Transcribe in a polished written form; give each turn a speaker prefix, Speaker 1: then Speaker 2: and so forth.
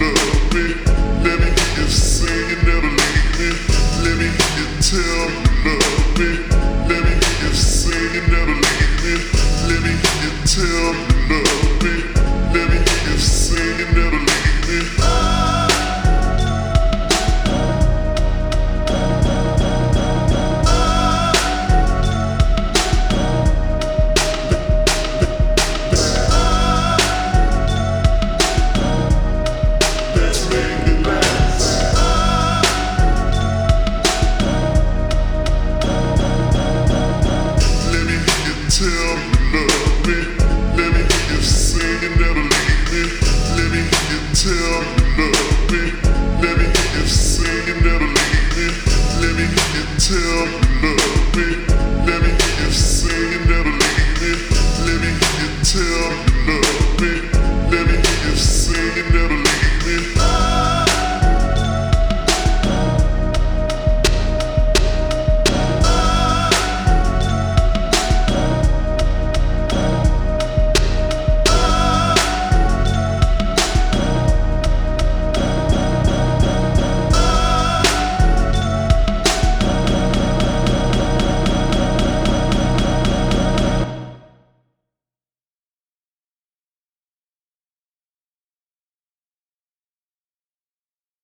Speaker 1: love me. Let me hear you say you never leave me. Let me hear you tell me you love me. Let me hear you say you never leave me. Let me hear you tell me you love me. Let me hear you say you never leave me. Tell me you love me. Let me hear you say you never leave me. Let me hear you tell me you love me. Let me hear you say you never leave me. Let me hear you tell me you love me.